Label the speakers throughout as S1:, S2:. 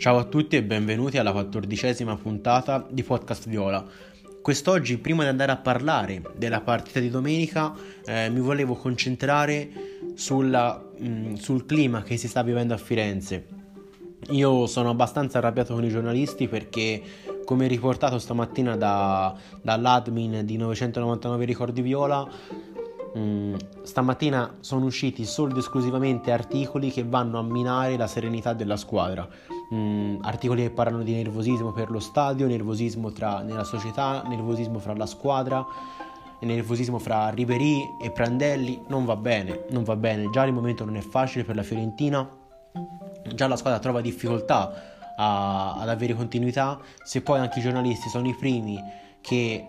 S1: Ciao a tutti e benvenuti alla 14ª puntata di Podcast Viola. Quest'oggi, prima di andare a parlare della partita di domenica, mi volevo concentrare sul clima che si sta vivendo a Firenze. Io sono abbastanza arrabbiato con i giornalisti perché, come riportato stamattina dall'admin di 999 Ricordi Viola, stamattina sono usciti solo ed esclusivamente articoli che vanno a minare la serenità della squadra. Articoli che parlano di nervosismo per lo stadio, nervosismo nella società, nervosismo fra la squadra, nervosismo fra Ribéry e Prandelli. Non va bene. Già il momento non è facile per la Fiorentina, già la squadra trova difficoltà ad avere continuità. Se poi anche i giornalisti sono i primi che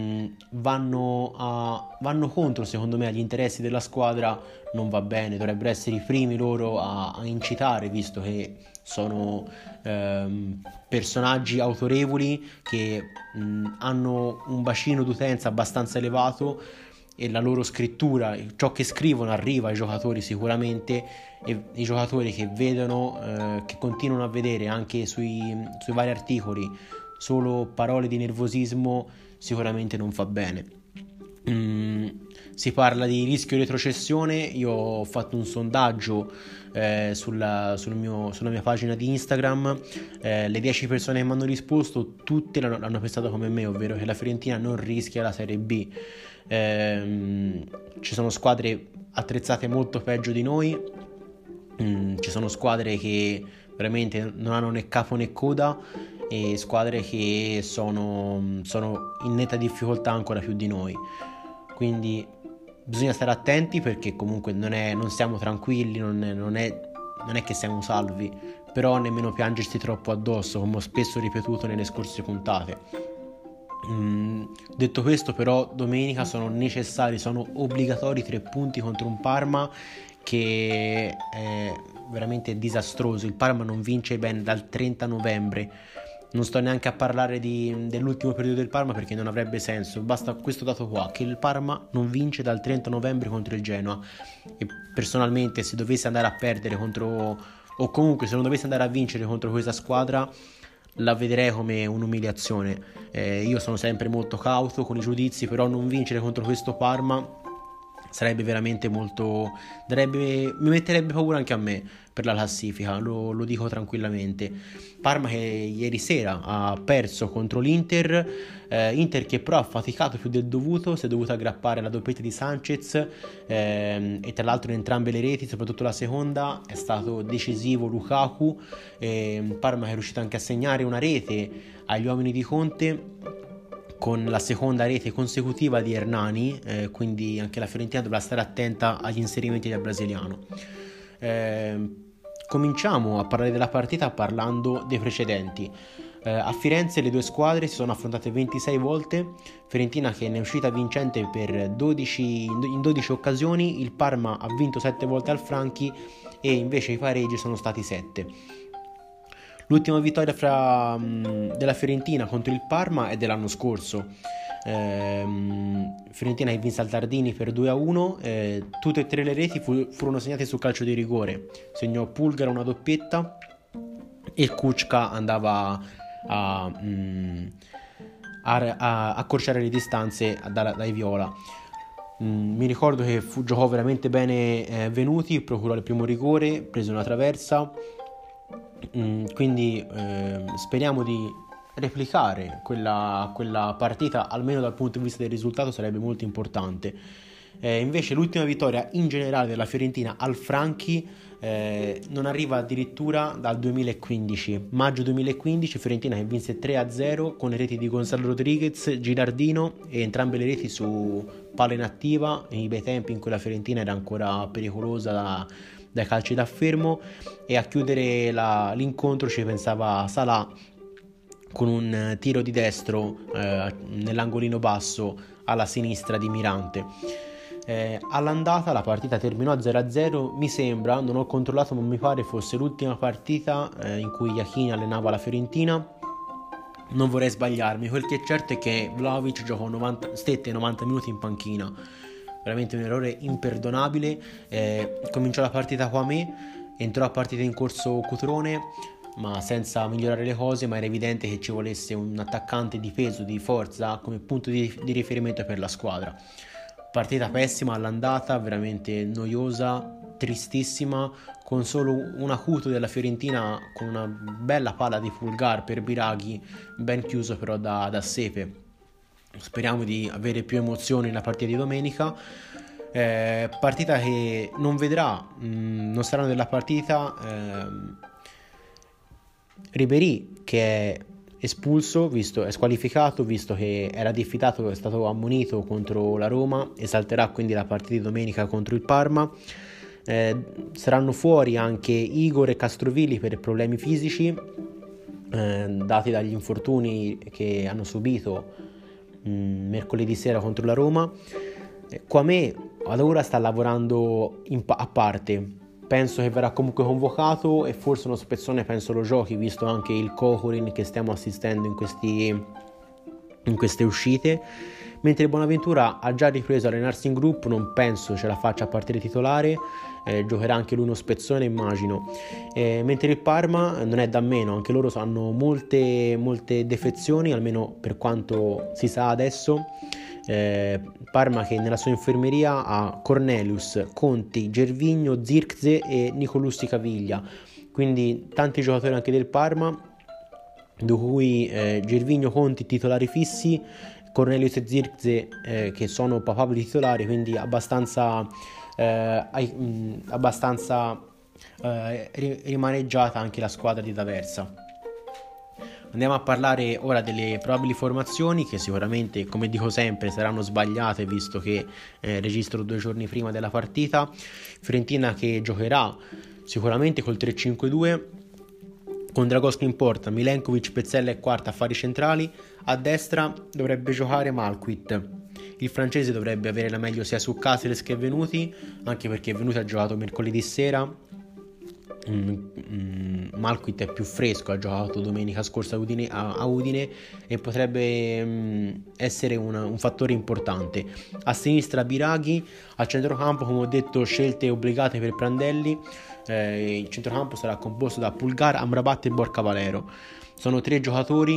S1: vanno contro, secondo me, agli interessi della squadra, non va bene. Dovrebbero essere i primi loro a incitare, visto che sono personaggi autorevoli che hanno un bacino d'utenza abbastanza elevato e la loro scrittura, ciò che scrivono, arriva ai giocatori sicuramente, e i giocatori che vedono, che continuano a vedere anche sui vari articoli solo parole di nervosismo, sicuramente non fa bene. Si parla di rischio retrocessione. Io ho fatto un sondaggio sulla mia pagina di Instagram. Le 10 persone che mi hanno risposto, tutte l'hanno pensato come me, ovvero che la Fiorentina non rischia la Serie B. Ci sono squadre attrezzate molto peggio di noi, ci sono squadre che veramente non hanno né capo né coda, e squadre che sono in netta difficoltà ancora più di noi. Quindi bisogna stare attenti, perché comunque non siamo tranquilli, non è che siamo salvi, però nemmeno piangersi troppo addosso, come ho spesso ripetuto nelle scorse puntate. Detto questo, però, domenica sono necessari, sono obbligatori 3 punti contro un Parma che è veramente disastroso. Il Parma non vince bene dal 30 novembre. Non sto neanche a parlare dell'ultimo periodo del Parma, perché non avrebbe senso. Basta questo dato qua, che il Parma non vince dal 30 novembre contro il Genoa. E personalmente, se dovesse andare a perdere contro, o comunque se non dovesse andare a vincere contro questa squadra, la vedrei come un'umiliazione. Io sono sempre molto cauto con i giudizi, però non vincere contro questo Parma sarebbe veramente mi metterebbe paura anche a me per la classifica, lo dico tranquillamente. Parma che ieri sera ha perso contro l'Inter, Inter che però ha faticato più del dovuto, si è dovuto aggrappare alla doppietta di Sanchez, e tra l'altro in entrambe le reti, soprattutto la seconda, è stato decisivo Lukaku. Parma che è riuscito anche a segnare una rete agli uomini di Conte, con la seconda rete consecutiva di Hernani, quindi anche la Fiorentina dovrà stare attenta agli inserimenti del brasiliano. Cominciamo a parlare della partita parlando dei precedenti. A Firenze le due squadre si sono affrontate 26 volte, Fiorentina che ne è uscita vincente in 12 occasioni, il Parma ha vinto 7 volte al Franchi e invece i pareggi sono stati 7. L'ultima vittoria della Fiorentina contro il Parma è dell'anno scorso. Fiorentina che vinse al Tardini per 2-1. Tutte e 3 le reti furono segnate sul calcio di rigore. Segnò Pulgar una doppietta e Kučka andava a accorciare le distanze dai viola. Mi ricordo che giocò veramente bene Venuti, procurò il primo rigore, prese una traversa. Quindi speriamo di replicare quella partita, almeno dal punto di vista del risultato sarebbe molto importante. Invece l'ultima vittoria in generale della Fiorentina al Franchi non arriva addirittura dal 2015, maggio 2015, Fiorentina che vinse 3-0 con le reti di Gonzalo Rodriguez, Gilardino, e entrambe le reti su palla inattiva, nei bei tempi in cui la Fiorentina era ancora pericolosa dai calci da fermo. E a chiudere l'incontro ci pensava Salah con un tiro di destro nell'angolino basso alla sinistra di Mirante. All'andata la partita terminò 0-0, mi sembra, non ho controllato, ma mi pare fosse l'ultima partita in cui Iachini allenava la Fiorentina. Non vorrei sbagliarmi, quel che è certo è che Vlahovic stette 90 minuti in panchina, veramente un errore imperdonabile. Cominciò la partita qua a me, entrò a partita in corso Cutrone, ma senza migliorare le cose, ma era evidente che ci volesse un attaccante di peso, di forza, come punto di riferimento per la squadra. Partita pessima all'andata, veramente noiosa, tristissima, con solo un acuto della Fiorentina con una bella palla di Pulgar per Biraghi, ben chiuso però da Sepe. Speriamo di avere più emozioni nella partita di domenica. Partita che non vedrà, non saranno della partita Ribéry, che è espulso, è squalificato visto che era diffidato, è stato ammonito contro la Roma e salterà quindi la partita di domenica contro il Parma. Saranno fuori anche Igor e Castrovilli per problemi fisici dati dagli infortuni che hanno subito mercoledì sera contro la Roma. Quamè ad ora sta lavorando a parte, penso che verrà comunque convocato e forse uno spezzone penso lo giochi, visto anche il Kokorin che stiamo assistendo in queste uscite, mentre Bonaventura ha già ripreso a allenarsi in gruppo, non penso ce la faccia a partire titolare, giocherà anche lui uno spezzone immagino, mentre il Parma non è da meno, anche loro hanno molte defezioni, almeno per quanto si sa adesso. Parma che nella sua infermeria ha Cornelius, Conti, Gervinho, Zirkzee e Nicolussi Caviglia, quindi tanti giocatori anche del Parma, di cui Gervinho, Conti titolari fissi, Cornelius e Zirkzee che sono papabili titolari, quindi abbastanza rimaneggiata anche la squadra di D'Aversa. Andiamo a parlare ora delle probabili formazioni, che sicuramente, come dico sempre, saranno sbagliate visto che registro 2 giorni prima della partita. Fiorentina che giocherà sicuramente col 3-5-2 con Dragoschi in porta, Milenkovic, Pezzella e quarta a fari centrali. A destra dovrebbe giocare Malquit. Il francese dovrebbe avere la meglio sia su Caceres che Venuti, anche perché Venuti ha giocato mercoledì sera. Malquit è più fresco, ha giocato domenica scorsa a Udine e potrebbe essere un fattore importante. A sinistra Biraghi, a centrocampo come ho detto scelte obbligate per Prandelli. Il centrocampo sarà composto da Pulgar, Amrabat e Borca Valero. Sono 3 giocatori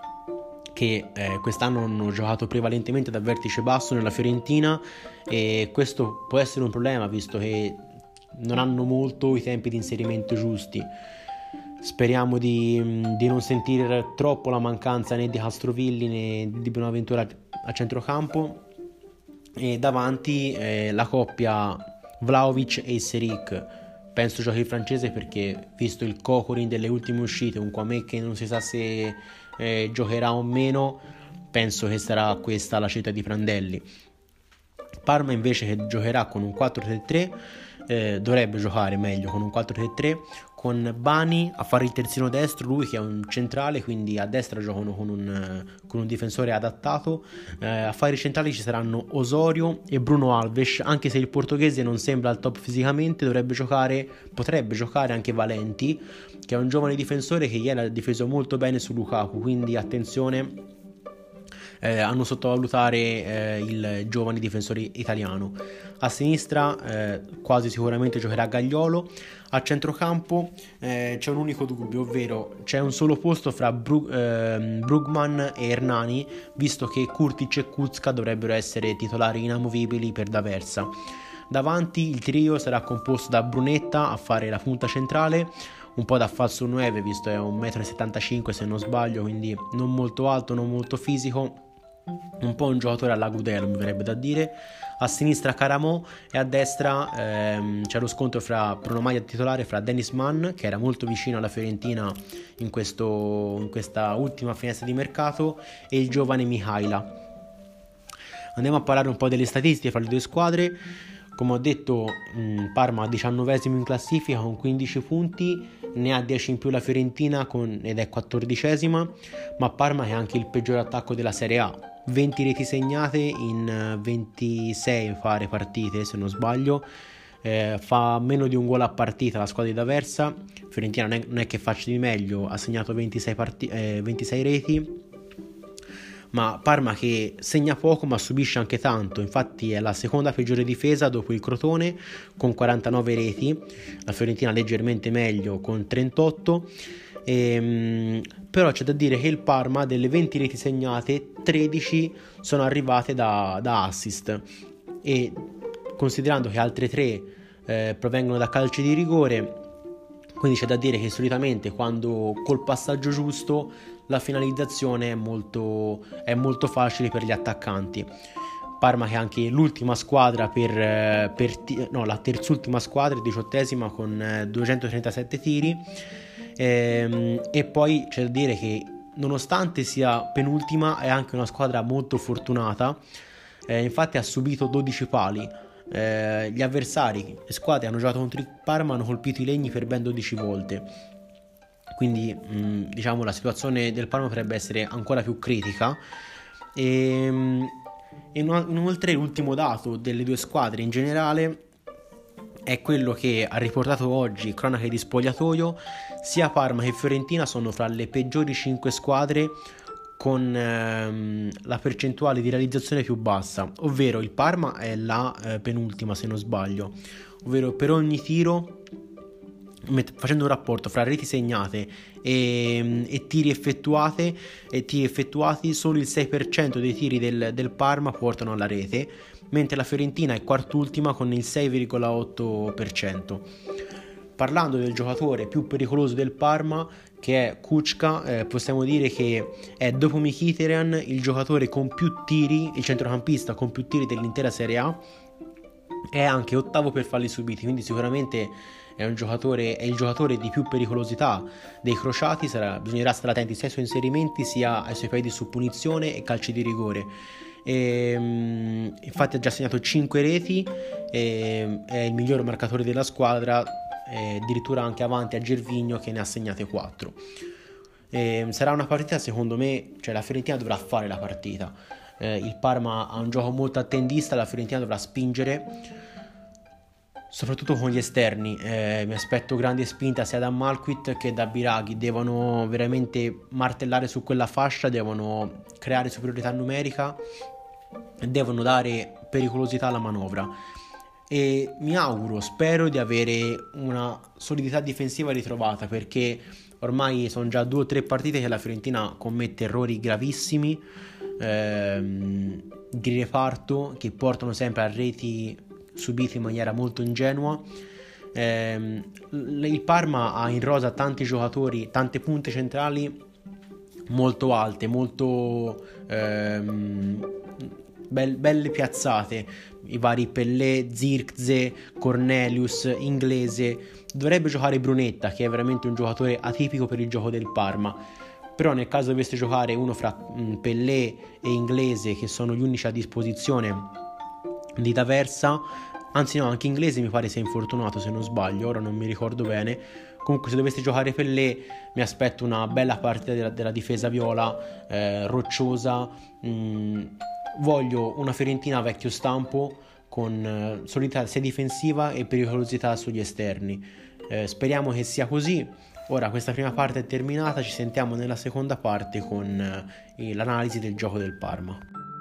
S1: che quest'anno hanno giocato prevalentemente da vertice basso nella Fiorentina e questo può essere un problema visto che non hanno molto i tempi di inserimento giusti. Speriamo di non sentire troppo la mancanza né di Castrovilli né di Bonaventura a centrocampo, e davanti la coppia Vlahovic e Serik. Penso giochi il francese perché visto il Kokorin delle ultime uscite, un Quamè che non si sa se giocherà o meno, penso che sarà questa la scelta di Prandelli. Parma invece che giocherà con un 4-3-3, dovrebbe giocare meglio con un 4-3-3 con Bani a fare il terzino destro, lui che è un centrale, quindi a destra giocano con un difensore adattato. A fare i centrali ci saranno Osorio e Bruno Alves, anche se il portoghese non sembra al top fisicamente, potrebbe giocare anche Valenti, che è un giovane difensore che ieri ha difeso molto bene su Lukaku, quindi attenzione a non sottovalutare il giovane difensore italiano. A sinistra quasi sicuramente giocherà Gagliolo. A centrocampo c'è un unico dubbio, ovvero c'è un solo posto fra Brugman e Hernani, visto che Kurtic e Kuzka dovrebbero essere titolari inamovibili per D'Aversa. Davanti il trio sarà composto da Brunetta a fare la punta centrale, un po' da falso 9 visto è 1,75 m se non sbaglio, quindi non molto alto, non molto fisico, un po' un giocatore alla Gudelo mi verrebbe da dire. A sinistra Caramo e a destra c'è lo scontro fra pronomaglia titolare fra Dennis Mann, che era molto vicino alla Fiorentina in questa ultima finestra di mercato, e il giovane Mihaila. Andiamo a parlare un po' delle statistiche fra le due squadre. Come ho detto, Parma 19esimo in classifica con 15 punti, ne ha 10 in più la Fiorentina ed è 14esima, ma Parma è anche il peggior attacco della Serie A, 20 reti segnate in 26 partite se non sbaglio, fa meno di un gol a partita la squadra di D'Aversa. Fiorentina non è che faccia di meglio, ha segnato 26 reti, ma Parma che segna poco ma subisce anche tanto, infatti è la seconda peggiore difesa dopo il Crotone con 49 reti, la Fiorentina leggermente meglio con 38. Però c'è da dire che il Parma, delle 20 reti segnate, 13 sono arrivate da assist, e considerando che altre 3 provengono da calci di rigore, quindi c'è da dire che solitamente quando col passaggio giusto la finalizzazione è molto facile per gli attaccanti. Parma che è anche l'ultima squadra la terzultima squadra, 18esima con 237 tiri, e poi c'è da dire che nonostante sia penultima è anche una squadra molto fortunata, infatti ha subito 12 pali. Gli avversari, le squadre hanno giocato contro il Parma, hanno colpito i legni per ben 12 volte, quindi diciamo la situazione del Parma potrebbe essere ancora più critica. Inoltre l'ultimo dato delle due squadre in generale è quello che ha riportato oggi Cronache di Spogliatoio: sia Parma che Fiorentina sono fra le peggiori 5 squadre con la percentuale di realizzazione più bassa, ovvero il Parma è la penultima se non sbaglio, ovvero per ogni tiro, facendo un rapporto fra reti segnate e tiri effettuati, solo il 6% dei tiri del Parma portano alla rete, mentre la Fiorentina è quart'ultima con il 6,8%. Parlando del giocatore più pericoloso del Parma, che è Kučka, possiamo dire che è, dopo Mkhitaryan, il giocatore con più tiri, il centrocampista con più tiri dell'intera Serie A, è anche ottavo per falli subiti, quindi sicuramente è il giocatore di più pericolosità dei crociati. Bisognerà stare attenti sia ai suoi inserimenti sia ai suoi piedi su punizione e calci di rigore. Infatti ha già segnato 5 reti, è il miglior marcatore della squadra, addirittura anche avanti a Gervinho che ne ha segnate 4. Sarà una partita, secondo me, cioè la Fiorentina dovrà fare la partita. Il Parma ha un gioco molto attendista, la Fiorentina dovrà spingere soprattutto con gli esterni. Mi aspetto grandi spinte sia da Malquit che da Biraghi, devono veramente martellare su quella fascia, devono creare superiorità numerica, devono dare pericolosità alla manovra, e spero di avere una solidità difensiva ritrovata, perché ormai sono già 2 o 3 partite che la Fiorentina commette errori gravissimi di reparto che portano sempre a reti subite in maniera molto ingenua. Il Parma ha in rosa tanti giocatori, tante punte centrali molto alte, molto belle piazzate, i vari Pellè, Zirkzee, Cornelius, Inglese. Dovrebbe giocare Brunetta, che è veramente un giocatore atipico per il gioco del Parma, però nel caso dovesse giocare uno fra Pellè e Inglese, che sono gli unici a disposizione di D'Aversa, anzi no, anche Inglese mi pare sia infortunato se non sbaglio, ora non mi ricordo bene. Comunque se dovesse giocare Pellè mi aspetto una bella partita della difesa viola, rocciosa. Voglio una Fiorentina vecchio stampo, con solidità sia difensiva e pericolosità sugli esterni. Speriamo che sia così. Ora questa prima parte è terminata, ci sentiamo nella seconda parte con l'analisi del gioco del Parma.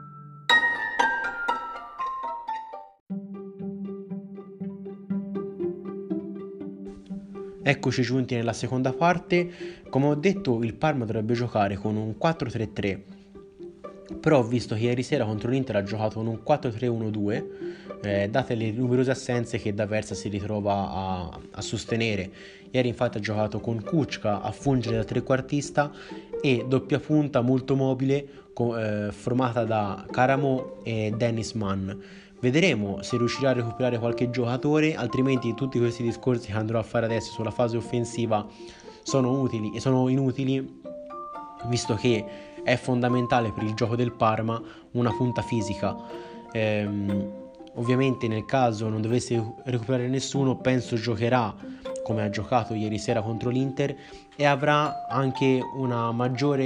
S1: Eccoci giunti nella seconda parte. Come ho detto, il Parma dovrebbe giocare con un 4-3-3, però ho visto che ieri sera contro l'Inter ha giocato con un 4-3-1-2, date le numerose assenze che D'Aversa si ritrova a sostenere. Ieri infatti ha giocato con Kučka a fungere da trequartista e doppia punta molto mobile formata da Karamo e Dennis Mann. Vedremo se riuscirà a recuperare qualche giocatore, altrimenti tutti questi discorsi che andrò a fare adesso sulla fase offensiva sono utili e sono inutili, visto che è fondamentale per il gioco del Parma una punta fisica. Ovviamente nel caso non dovesse recuperare nessuno, penso giocherà come ha giocato ieri sera contro l'Inter e avrà anche una maggior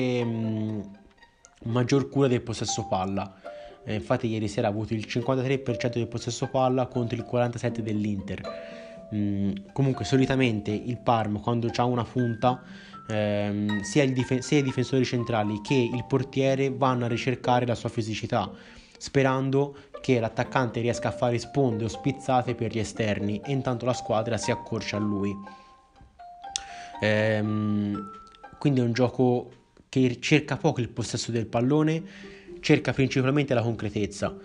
S1: cura del possesso palla. Infatti ieri sera ha avuto il 53% del possesso palla contro il 47% dell'Inter. Comunque solitamente il Parma, quando ha una punta, sia i difensori centrali che il portiere vanno a ricercare la sua fisicità, sperando che l'attaccante riesca a fare sponde o spizzate per gli esterni, e intanto la squadra si accorcia a lui. quindi è un gioco che cerca poco il possesso del pallone, cerca principalmente la concretezza.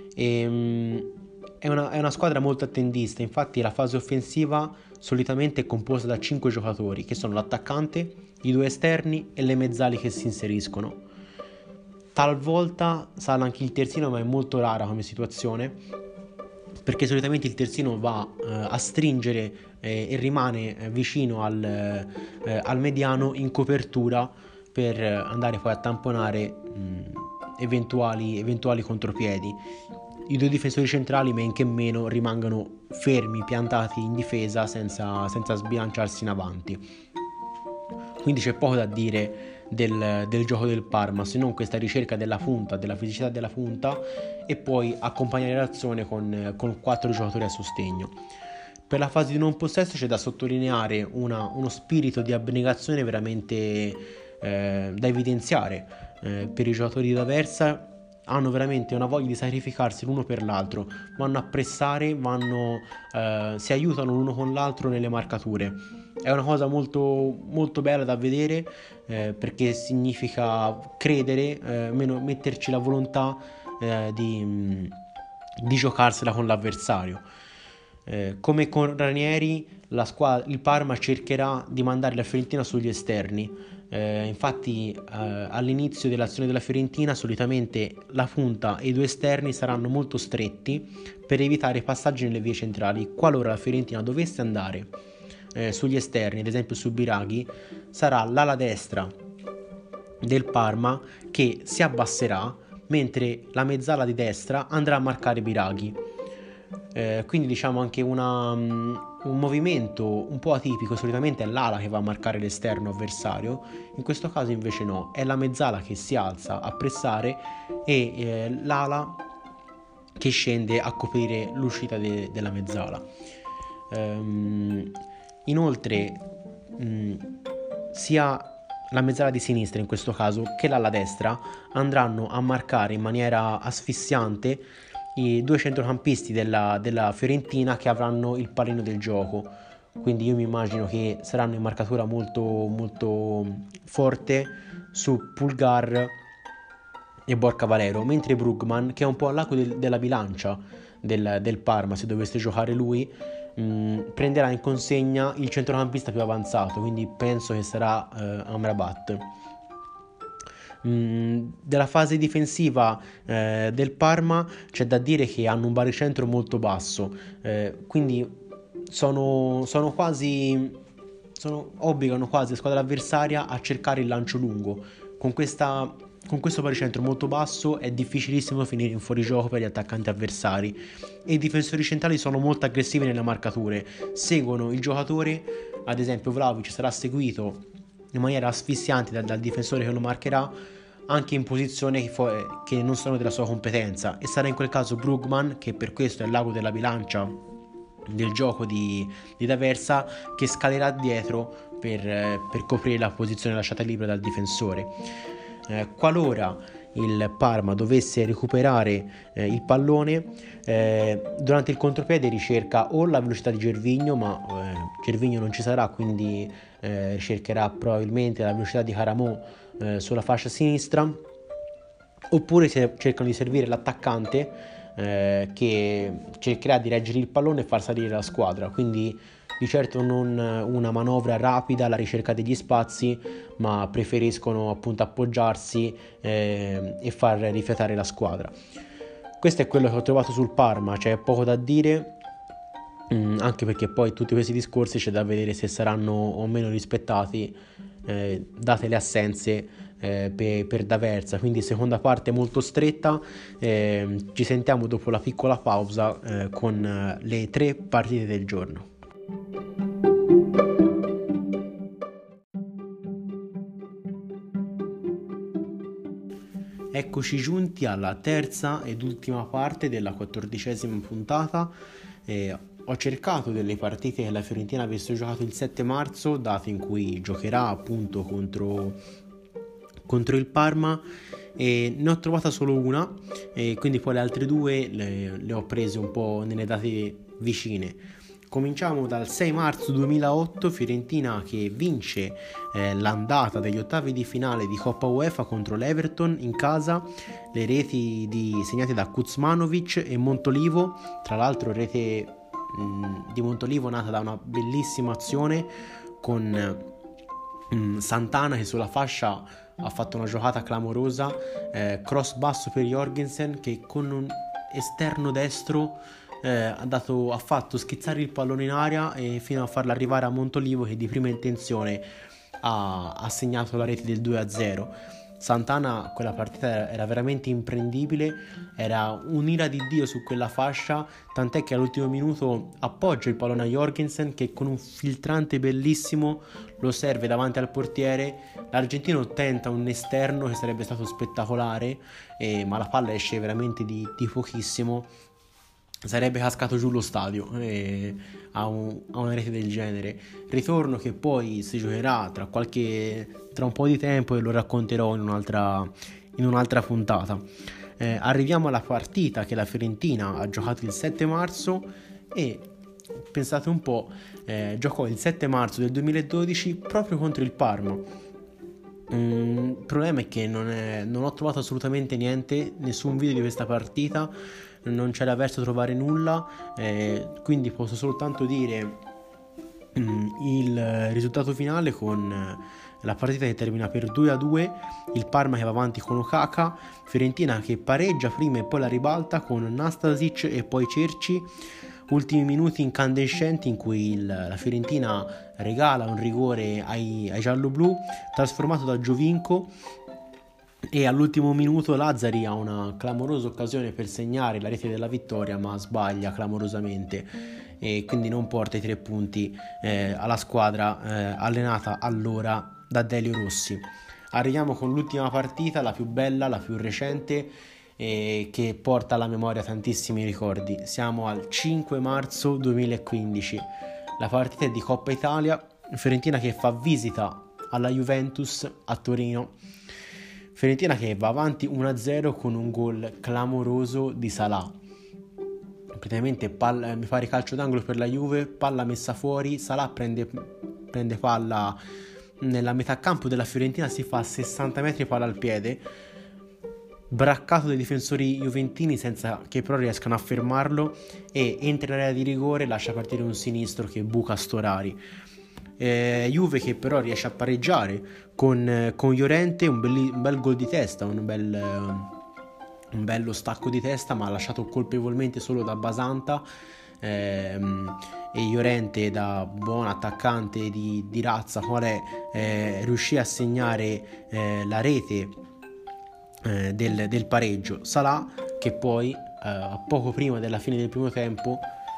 S1: È una squadra molto attendista, infatti la fase offensiva solitamente è composta da 5 giocatori, che sono l'attaccante, i 2 esterni e le mezzali che si inseriscono. Talvolta sale anche il terzino, ma è molto rara come situazione, perché solitamente il terzino va a stringere e rimane vicino al mediano in copertura per andare poi a tamponare eventuali contropiedi. I 2 difensori centrali, men che meno, rimangono fermi, piantati in difesa senza sbilanciarsi in avanti. Quindi c'è poco da dire del gioco del Parma, se non questa ricerca della punta, della fisicità della punta, e poi accompagnare l'azione con 4 giocatori a sostegno. Per la fase di non possesso c'è da sottolineare uno spirito di abnegazione veramente da evidenziare. Per i giocatori di D'Aversa hanno veramente una voglia di sacrificarsi l'uno per l'altro, vanno a pressare, si aiutano l'uno con l'altro nelle marcature. È una cosa molto, molto bella da vedere, perché significa credere, metterci la volontà di giocarsela con l'avversario. Come con Ranieri, il Parma cercherà di mandare la Fiorentina sugli esterni. Infatti all'inizio dell'azione della Fiorentina solitamente la punta e i 2 esterni saranno molto stretti per evitare passaggi nelle vie centrali. Qualora la Fiorentina dovesse andare sugli esterni, ad esempio su Biraghi, sarà l'ala destra del Parma che si abbasserà, mentre la mezzala di destra andrà a marcare Biraghi. Quindi diciamo anche un movimento un po' atipico. Solitamente è l'ala che va a marcare l'esterno avversario, in questo caso invece no, è la mezzala che si alza a pressare e l'ala che scende a coprire l'uscita della mezzala. Inoltre sia la mezzala di sinistra in questo caso che l'ala destra andranno a marcare in maniera asfissiante i 2 centrocampisti della Fiorentina, che avranno il pallino del gioco. Quindi io mi immagino che saranno in marcatura molto, molto forte su Pulgar e Borca Valero, mentre Brugman, che è un po' all'ago della bilancia del Parma, se dovesse giocare lui, prenderà in consegna il centrocampista più avanzato, quindi penso che sarà Amrabat. Della fase difensiva del Parma c'è da dire che hanno un baricentro molto basso, quindi obbligano quasi la squadra avversaria a cercare il lancio lungo. Con questo baricentro molto basso è difficilissimo finire in fuorigioco per gli attaccanti avversari, e i difensori centrali sono molto aggressivi nelle marcature, seguono il giocatore. Ad esempio Vlahovic sarà seguito in maniera asfissiante dal difensore che lo marcherà, anche in posizioni che non sono della sua competenza, e sarà in quel caso Brugman, che per questo è l'ago della bilancia del gioco di D'Aversa, che scalerà dietro per coprire la posizione lasciata libera dal difensore. Qualora il Parma dovesse recuperare il pallone, durante il contropiede ricerca o la velocità di Gervinho, ma Gervinho non ci sarà, quindi cercherà probabilmente la velocità di Caramò sulla fascia sinistra, oppure cercano di servire l'attaccante che cercherà di reggere il pallone e far salire la squadra. Quindi di certo non una manovra rapida alla ricerca degli spazi, ma preferiscono appunto appoggiarsi e far rifiatare la squadra. Questo è quello che ho trovato sul Parma, c'è poco da dire, anche perché poi tutti questi discorsi c'è da vedere se saranno o meno rispettati, date le assenze per D'Aversa. Quindi seconda parte molto stretta. Ci sentiamo dopo la piccola pausa con le 3 partite del giorno. Eccoci giunti alla terza ed ultima parte della 14ª puntata. Ho cercato delle partite che la Fiorentina avesse giocato il 7 marzo, data in cui giocherà appunto contro il Parma, e ne ho trovata solo una, e quindi poi le altre 2 le ho prese un po' nelle date vicine. Cominciamo dal 6 marzo 2008, Fiorentina che vince l'andata degli ottavi di finale di Coppa UEFA contro l'Everton in casa, le reti segnate da Kuzmanovic e Montolivo, tra l'altro rete di Montolivo nata da una bellissima azione con Santana che sulla fascia ha fatto una giocata clamorosa, cross basso per Jorgensen che con un esterno destro ha fatto schizzare il pallone in aria e fino a farlo arrivare a Montolivo che di prima intenzione ha segnato la rete del 2-0. Santana quella partita era veramente imprendibile, era un'ira di Dio su quella fascia, tant'è che all'ultimo minuto appoggia il pallone a Jorgensen che con un filtrante bellissimo lo serve davanti al portiere. L'argentino tenta un esterno che sarebbe stato spettacolare, ma la palla esce veramente di pochissimo. Sarebbe cascato giù lo stadio a una rete del genere. Ritorno che poi si giocherà tra un po' di tempo e lo racconterò in un'altra puntata. Arriviamo alla partita che la Fiorentina ha giocato il 7 marzo e pensate un po', giocò il 7 marzo del 2012 proprio contro il Parma. Il problema è che non ho trovato assolutamente niente, nessun video di questa partita, non c'era verso trovare nulla, quindi posso soltanto dire il risultato finale con la partita che termina per 2-2, il Parma che va avanti con Okaka, Fiorentina che pareggia prima e poi la ribalta con Nastasic e poi Cerci. Ultimi minuti incandescenti in cui la Fiorentina regala un rigore ai gialloblu trasformato da Giovinco, e all'ultimo minuto Lazzari ha una clamorosa occasione per segnare la rete della vittoria ma sbaglia clamorosamente e quindi non porta i 3 punti alla squadra allenata allora da Delio Rossi. Arriviamo con l'ultima partita, la più bella, la più recente, che porta alla memoria tantissimi ricordi. Siamo al 5 marzo 2015, la partita è di Coppa Italia, Fiorentina che fa visita alla Juventus a Torino. Fiorentina che va avanti 1-0 con un gol clamoroso di Salah. Praticamente mi pare calcio d'angolo per la Juve, palla messa fuori, Salah prende palla nella metà campo della Fiorentina, si fa 60 metri palla al piede, braccato dai difensori juventini senza che però riescano a fermarlo, e entra in area di rigore, lascia partire un sinistro che buca Storari. Juve che però riesce a pareggiare con Llorente, un bel gol di testa, un bello stacco di testa, ma lasciato colpevolmente solo da Basanta, e Llorente, da buon attaccante di razza qual è, riuscì a segnare la rete del pareggio. Salah che poi poco prima della fine del primo tempo,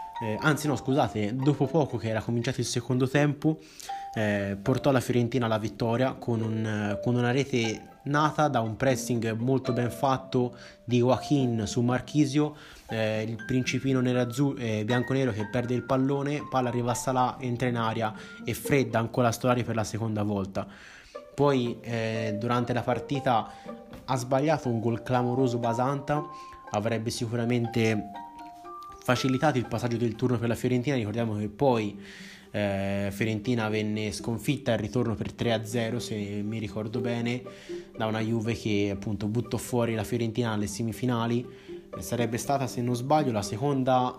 S1: dopo poco che era cominciato il secondo tempo, portò la Fiorentina alla vittoria con una rete nata da un pressing molto ben fatto di Joaquin su Marchisio, il principino bianconero che perde il pallone, palla arriva a Salah, entra in aria e fredda ancora Storari per la seconda volta. Poi durante la partita ha sbagliato un gol clamoroso Basanta, avrebbe sicuramente facilitato il passaggio del turno per la Fiorentina. Ricordiamo che poi Fiorentina venne sconfitta al ritorno per 3-0, se mi ricordo bene, da una Juve che appunto buttò fuori la Fiorentina alle semifinali. Sarebbe stata, se non sbaglio, la seconda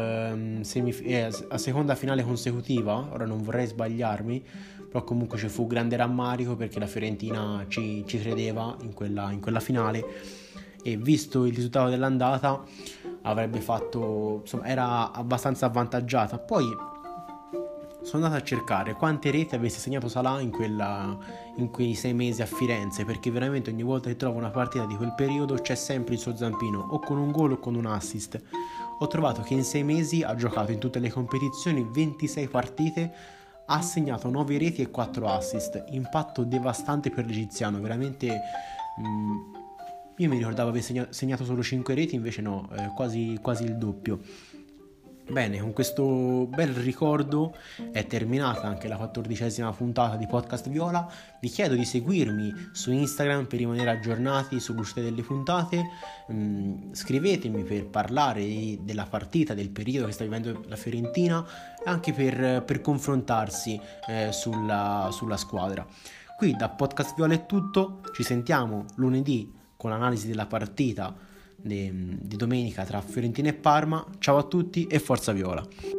S1: finale consecutiva, ora non vorrei sbagliarmi, però comunque ci fu grande rammarico perché la Fiorentina ci credeva in quella finale, e visto il risultato dell'andata avrebbe fatto, insomma, era abbastanza avvantaggiata. Poi sono andato a cercare quante reti avesse segnato Salah in quei 6 mesi a Firenze, perché veramente ogni volta che trovo una partita di quel periodo c'è sempre il suo zampino, o con un gol o con un assist. Ho trovato che in 6 mesi ha giocato in tutte le competizioni 26 partite, ha segnato 9 reti e 4 assist, impatto devastante per l'egiziano, veramente. Io mi ricordavo aver segnato solo 5 reti, invece no, quasi il doppio. Bene, con questo bel ricordo è terminata anche la 14ª puntata di Podcast Viola. Vi chiedo di seguirmi su Instagram per rimanere aggiornati sull'uscita delle puntate. Scrivetemi per parlare della partita, del periodo che sta vivendo la Fiorentina e anche per confrontarsi sulla squadra. Qui da Podcast Viola è tutto, ci sentiamo lunedì con l'analisi della partita di domenica tra Fiorentina e Parma. Ciao a tutti e forza Viola!